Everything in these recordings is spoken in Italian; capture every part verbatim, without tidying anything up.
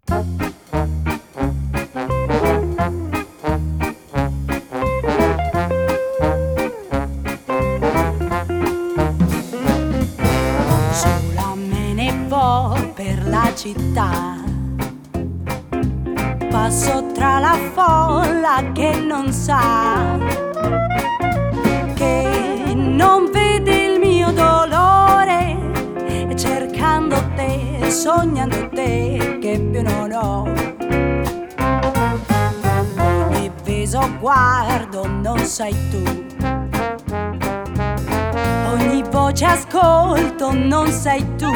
Sola me ne vo per la città, passo tra la folla che non sa, che non vede il mio dolore, cercando te, sognando te, che più non ho. Ogni viso guardo, non sei tu. Ogni voce ascolto, non sei tu.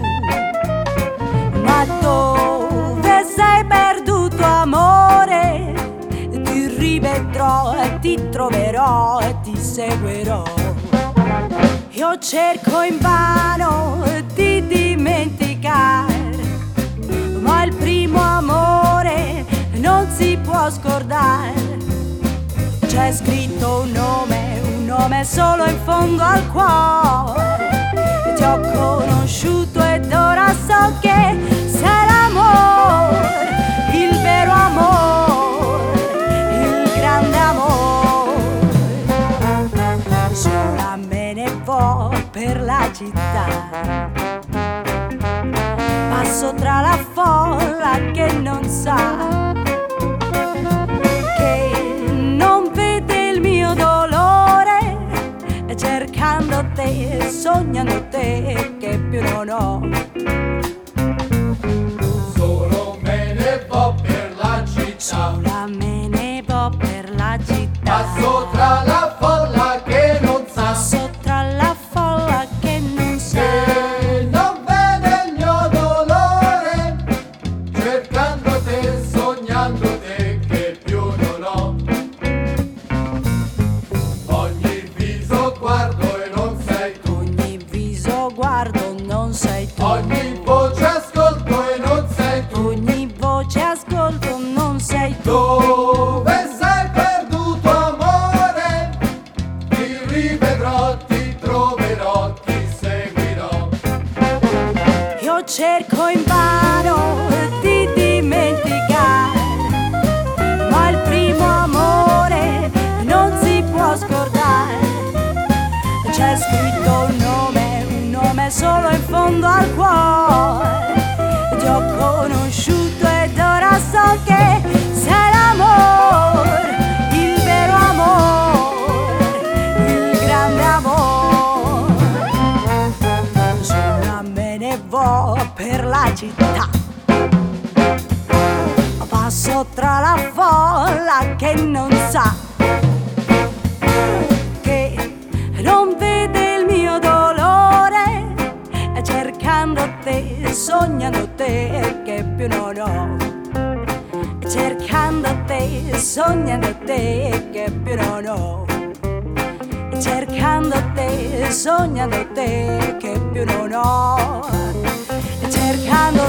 Ma dove sei perduto, amore? Ti rivedrò e ti troverò e ti seguirò. Io cerco invano di dimenticare, ma il primo amore non si può scordare. C'è scritto un nome, un nome solo in fondo al cuore. Ti ho conosciuto ed ora so che sei l'amore, il vero amore, il grande amore. Sola me ne vo per la città, passo tra la folla che non sa, cercando te, sognando te, che più non ho. Solo me ne vo per la città, sola me ne vo per la città, passo tra la folla che non sa, passo tra la folla che non sa, che non vede il mio dolore, cercando te, sognando te, che più non ho. Ogni viso guardo e non sei tu, ogni viso guardo, non sei tu. ogni voce ascolto e non sei tu. Ogni voce ascolto, non sei tu. Dove sei perduto, amore? Ti rivedrò, ti troverò, ti seguirò. Io cerco invano di dimenticare, ma il primo amore non si può scordare. C'è scritto un nome, un nome solo in fondo al cuore. Ti ho conosciuto ed ora so che sei l'amore, il vero amore, il grande amore. Sola me ne vo per la città, passo tra la folla che non sa, che non vede il mio dolore, cercando te, sognando te, che più non ho. Cercando te, sognando te, che più non ho. Cercando te, sognando te, che più non ho. Cercando